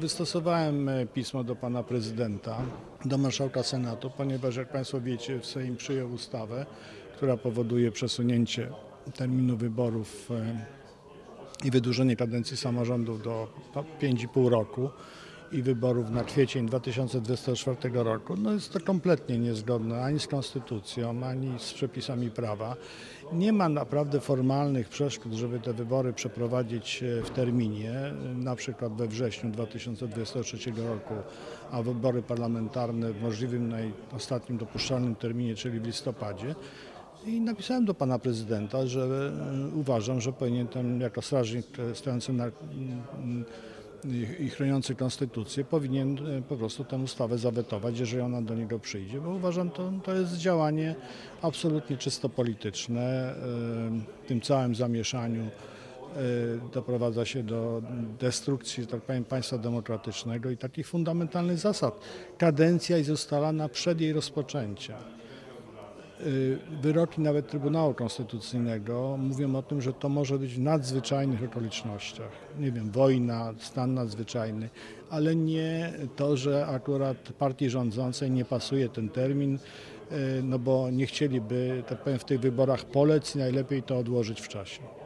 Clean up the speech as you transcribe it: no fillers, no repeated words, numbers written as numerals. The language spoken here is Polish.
Wystosowałem pismo do pana prezydenta, do marszałka Senatu, ponieważ jak państwo wiecie, Sejm przyjął ustawę, która powoduje przesunięcie terminu wyborów i wydłużenie kadencji samorządów do 5,5 roku i wyborów na kwiecień 2024 roku. No jest to kompletnie niezgodne ani z konstytucją, ani z przepisami prawa. Nie ma naprawdę formalnych przeszkód, żeby te wybory przeprowadzić w terminie, na przykład we wrześniu 2023 roku, a wybory parlamentarne w możliwym ostatnim dopuszczalnym terminie, czyli w listopadzie. I napisałem do pana prezydenta, że uważam, że powinien ten, jako strażnik stojący i chroniący konstytucję, powinien po prostu tę ustawę zawetować, jeżeli ona do niego przyjdzie, bo uważam, to jest działanie absolutnie czysto polityczne. W tym całym zamieszaniu doprowadza się do destrukcji, że tak powiem, państwa demokratycznego i takich fundamentalnych zasad. Kadencja jest ustalana przed jej rozpoczęciem. Wyroki nawet Trybunału Konstytucyjnego mówią o tym, że to może być w nadzwyczajnych okolicznościach. Nie wiem, wojna, stan nadzwyczajny, ale nie to, że akurat partii rządzącej nie pasuje ten termin, no bo nie chcieliby, tak powiem, w tych wyborach polec i najlepiej to odłożyć w czasie.